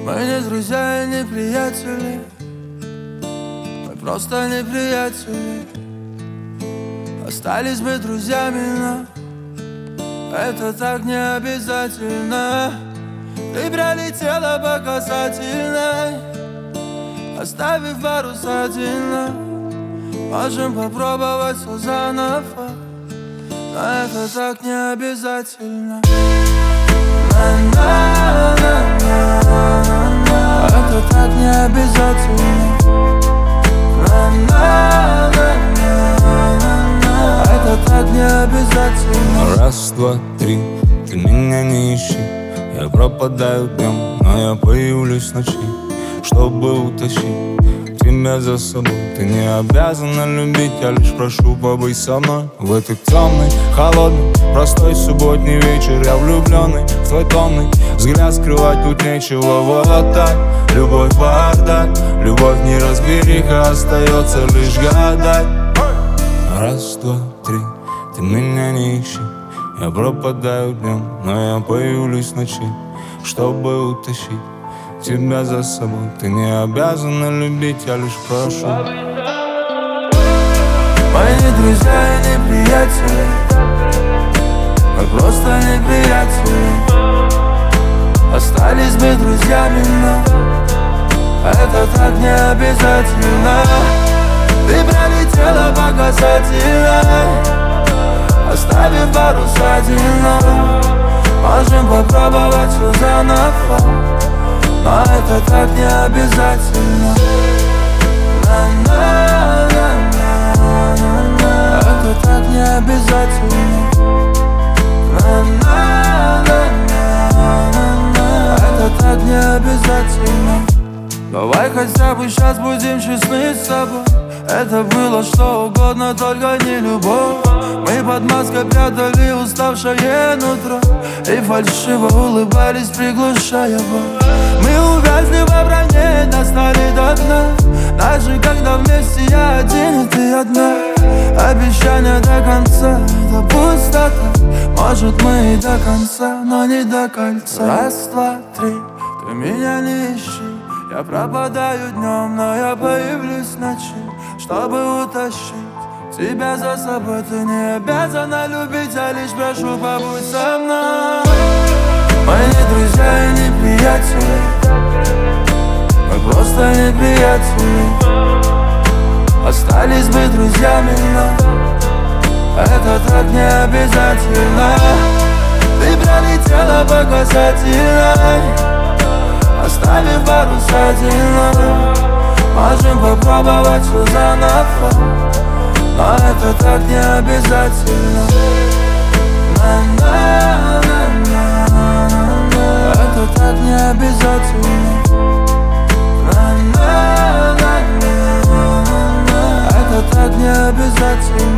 Мы не друзья и не приятели, мы просто не приятели. Остались бы друзьями, но это так не обязательно. Ты пролетела по касательной, оставив парус отдельно. Можем попробовать все заново, но это так не обязательно. Это так не обязательно. Это так не обязательно. Раз, два, три, ты меня не ищи. Я пропадаю днем, но я появлюсь ночи, чтобы утащить тебя за собой. Ты не обязана любить, я лишь прошу побыть со мной. В этот темный, холодный, простой субботний вечер я влюбленный в твой томный взгляд, скрывать тут нечего. Вот так, любовь бардак, любовь не разбериха, остается лишь гадать. Раз, два, три, ты меня не ищи. Я пропадаю днем, но я появлюсь ночи, чтобы утащить тебя за собой. Ты не обязана любить, я лишь прошу. Мы не друзья и не приятели, мы просто не приятели. Остались бы друзьями, но это так не обязательно. Ты пролетела по касательной, оставив парус отдельно. Можем попробовать все заново, но это так не обязательно. Это так не обязательно. Это так не обязательно. Давай хотя бы сейчас будем честны с собой. Это было что угодно, только не любовь. Мы под маской прятали уставшее нутро и фальшиво улыбались, приглушая боль. Мы увязли во броне, достали до дна. Даже когда вместе я один и ты одна. Обещание до конца, это пустота. Может мы и до конца, но не до кольца. Раз, два, три, ты меня не ищи. Я пропадаю днем, но я появлюсь ночи, чтобы утащить тебя за собой. Ты не обязана любить, я лишь прошу побудь со мной. Мы не друзья и не приятели, мы просто не приятели. Остались бы друзьями, но это так не обязательно. Ты пролетела по касательной, оставив парус отдельно. Можем попробовать все заново, но это так не обязательно. Это так не обязательно. Это так не обязательно.